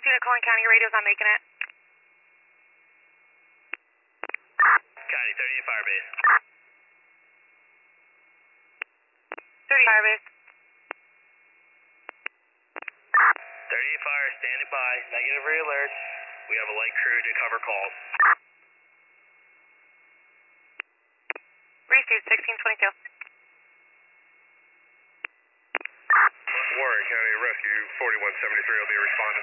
unit calling county, radio's not making it. County, 38 Firebase. 30 Firebase. 38 Fire, standing by. Negative re-alert. We have a light crew to cover calls. Receive 1622. Warren County Rescue 4173 will be responding.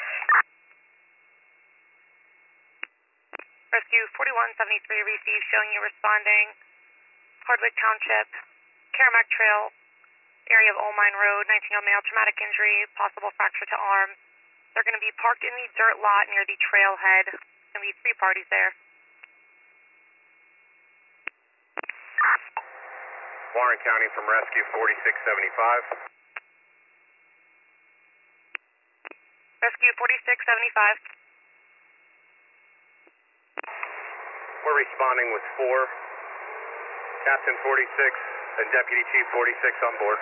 Rescue 4173 receive, showing you responding. Hardwick Township, Caramack Trail, area of Old Mine Road, 19-year-old male, traumatic injury, possible fracture to arm. They're going to be parked in the dirt lot near the trailhead. There's going to be 3 parties there. Warren County from Rescue 4675. Rescue 4675. We're responding with 4. Captain 46 and Deputy Chief 46 on board.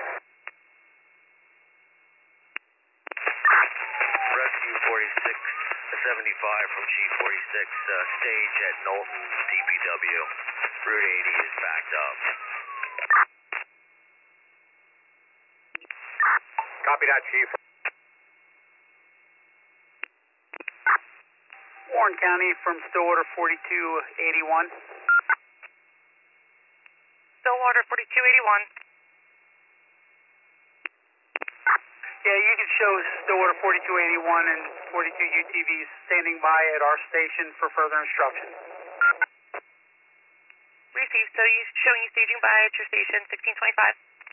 Rescue 4675 from Chief 46, stage at Knowlton DPW. Route 80 is backed up. Copy that, Chief. Warren County from Stillwater 4281. Stillwater 4281. Yeah, you can show Stillwater 4281 and 42 UTVs standing by at our station for further instructions. Receive, so you showing you staging by at your station 1625.